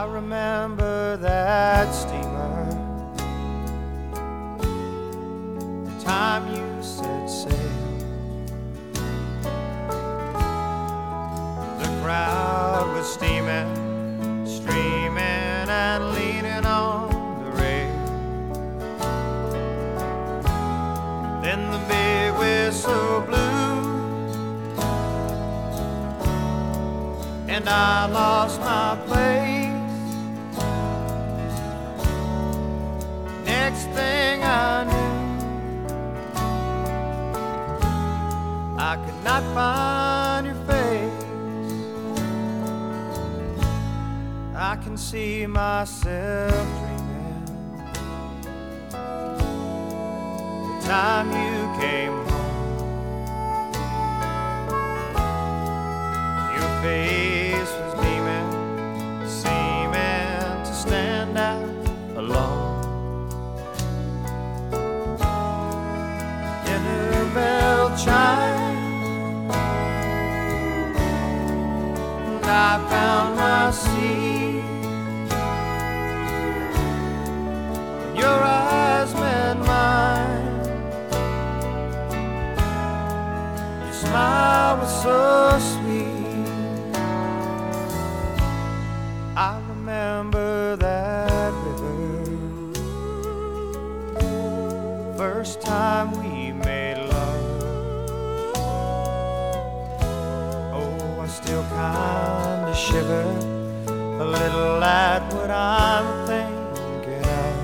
I remember that steamer, the time you set sail. The crowd was steaming, streaming and leaning on the rail. Then the big whistle blew and I lost my place. Next thing I knew, I could not find your face. I can see myself dreaming the time you came home. Your face was beaming, seeming to stand out alone. Dinner bell chime, and I found my seat. When your eyes met mine, your smile was so sweet. I remember that river, first time we made love. Oh, I still kinda shiver a little at what I'm thinking of.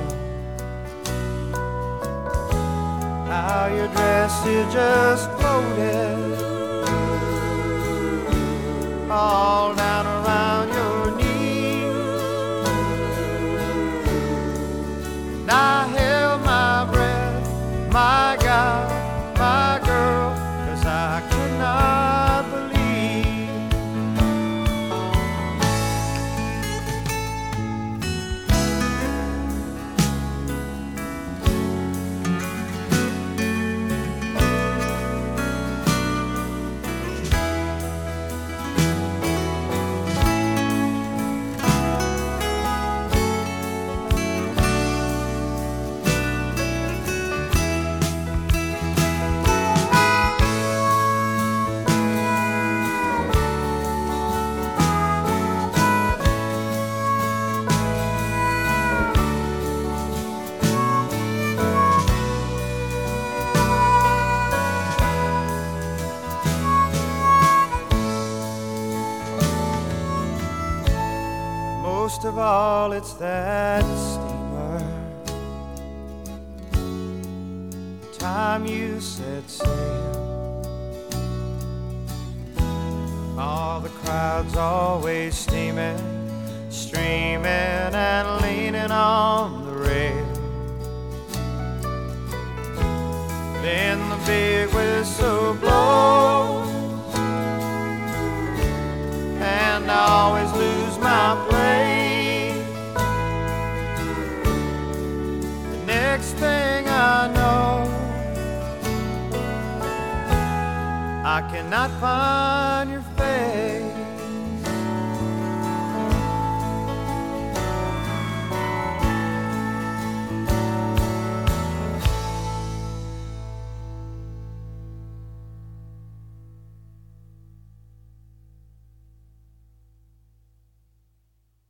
How your dress, it just floated all down around your knees. And I held my breath, my God, my girl, 'cause I could not believe. Most of all, it's that steamer, the time you set sail. All the crowds always steaming, streaming and leaning on the rail. Then the big whistle blows and I always lose my place. The next thing I know, I cannot find your